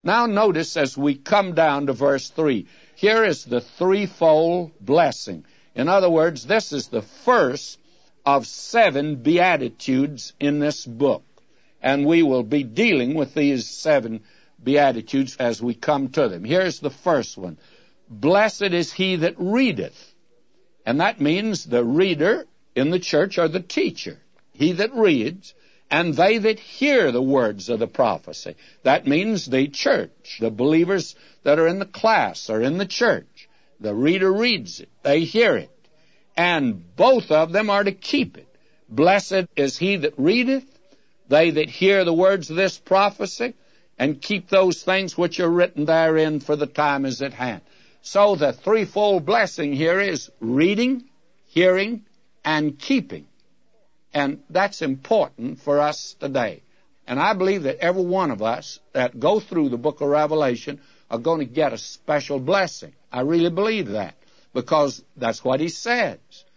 Now notice as we come down to verse 3, here is the threefold blessing. In other words, this is the first of 7 Beatitudes in this book. And we will be dealing with these 7 Beatitudes as we come to them. Here's the first one. Blessed is he that readeth. And that means the reader in the church or the teacher. He that reads, and they that hear the words of the prophecy. That means the church, the believers that are in the class or in the church. The reader reads it, they hear it, and both of them are to keep it. Blessed is he that readeth, they that hear the words of this prophecy, and keep those things which are written therein, for the time is at hand. So the threefold blessing here is reading, hearing, and keeping. And that's important for us today. And I believe that every one of us that go through the book of Revelation are going to get a special blessing. I really believe that, because that's what he says.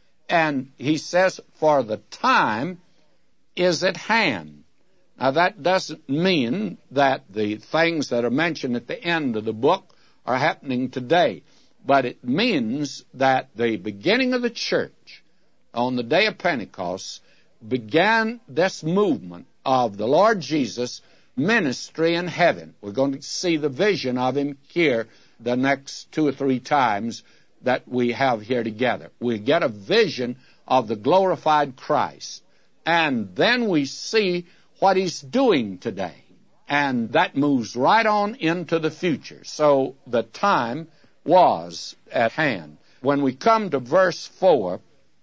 And he says, for the time is at hand. Now, that doesn't mean that the things that are mentioned at the end of the book are happening today, but it means that the beginning of the church on the day of Pentecost began this movement of the Lord Jesus' ministry in heaven. We're going to see the vision of him here the next 2 or 3 times that we have here together. We get a vision of the glorified Christ, and then we see what he's doing today, and that moves right on into the future. So the time was at hand. When we come to verse 4,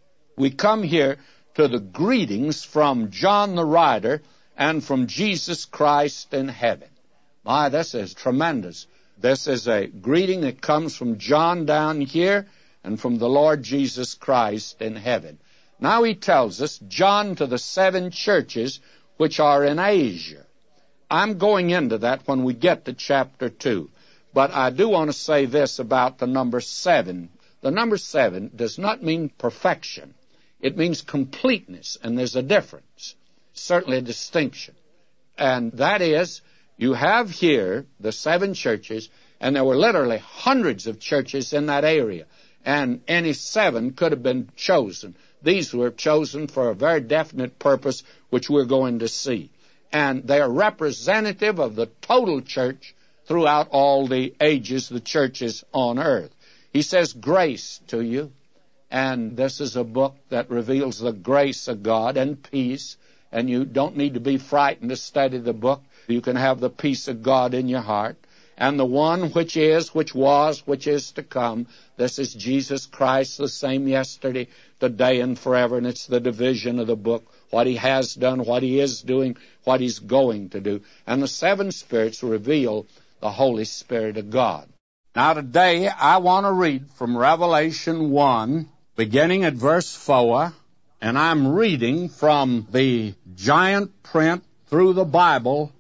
we come here to the greetings from John the writer and from Jesus Christ in heaven. My, this is tremendous. This is a greeting that comes from John down here and from the Lord Jesus Christ in heaven. Now he tells us, John to the 7 churches which are in Asia. I'm going into that when we get to chapter 2. But I do want to say this about the number 7. The number 7 does not mean perfection. It means completeness, and there's a difference, certainly a distinction. And that is, you have here the 7 churches, and there were literally hundreds of churches in that area, and any 7 could have been chosen. These were chosen for a very definite purpose, which we're going to see. And they are representative of the total church throughout all the ages, the churches on earth. He says, grace to you. And this is a book that reveals the grace of God and peace. And you don't need to be frightened to study the book. You can have the peace of God in your heart. And the one which is, which was, which is to come. This is Jesus Christ, the same yesterday, today, and forever. And it's the division of the book, what he has done, what he is doing, what he's going to do. And the 7 spirits reveal the Holy Spirit of God. Now today I want to read from Revelation 1, beginning at verse 4, and I'm reading from the giant print through the Bible.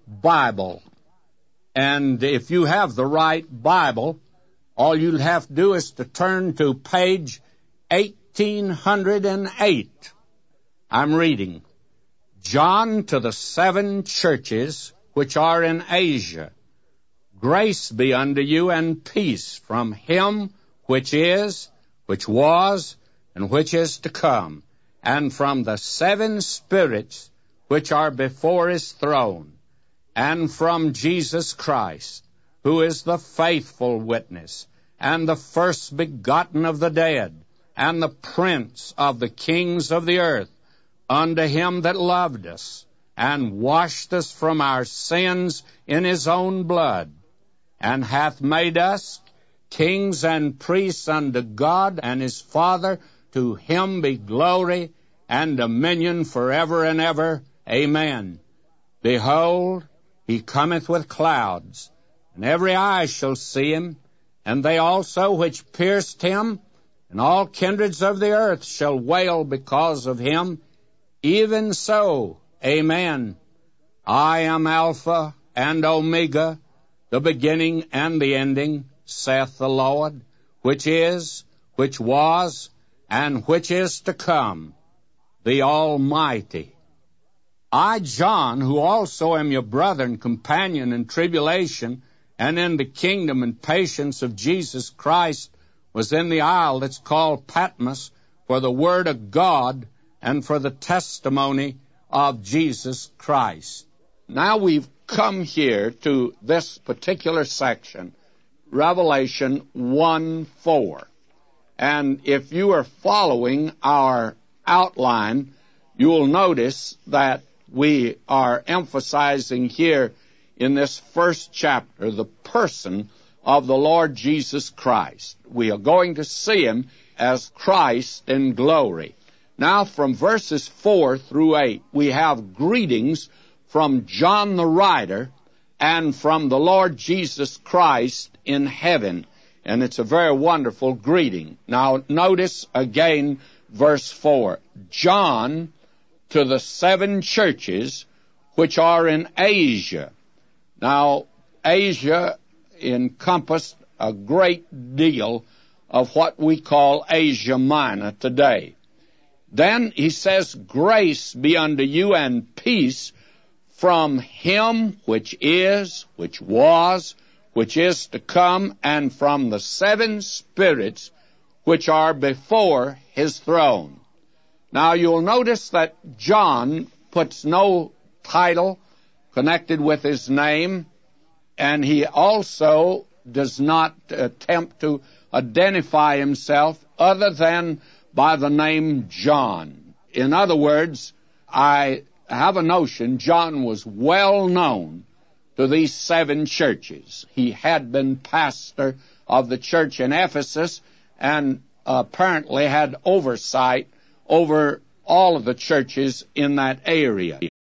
And if you have the right Bible, all you'll have to do is to turn to page 1808. I'm reading, John to the 7 churches which are in Asia. Grace be unto you and peace from him which is, which was, and which is to come, and from the 7 spirits which are before his throne, and from Jesus Christ, who is the faithful witness, and the first begotten of the dead, and the prince of the kings of the earth, unto him that loved us, and washed us from our sins in his own blood, and hath made us kings and priests unto God and his Father. To him be glory and dominion forever and ever. Amen. Behold, he cometh with clouds, and every eye shall see him, and they also which pierced him, and all kindreds of the earth shall wail because of him. Even so, amen. I am Alpha and Omega, the beginning and the ending, saith the Lord, which is, which was, and which is to come, the Almighty. I, John, who also am your brother and companion in tribulation and in the kingdom and patience of Jesus Christ was in the isle that's called Patmos for the word of God and for the testimony of Jesus Christ. Now we've come here to this particular section, Revelation 1:4. And if you are following our outline, you will notice that we are emphasizing here in this first chapter the person of the Lord Jesus Christ. We are going to see him as Christ in glory. Now from verses 4 through 8, we have greetings from John the writer and from the Lord Jesus Christ in heaven. And it's a very wonderful greeting. Now notice again verse 4. John to the 7 churches which are in Asia. Now, Asia encompassed a great deal of what we call Asia Minor today. Then he says, grace be unto you and peace from him which is, which was, which is to come, and from the 7 spirits which are before his throne. Now you'll notice that John puts no title connected with his name, and he also does not attempt to identify himself other than by the name John. In other words, I have a notion John was well known to these 7 churches. He had been pastor of the church in Ephesus and apparently had oversight over all of the churches in that area.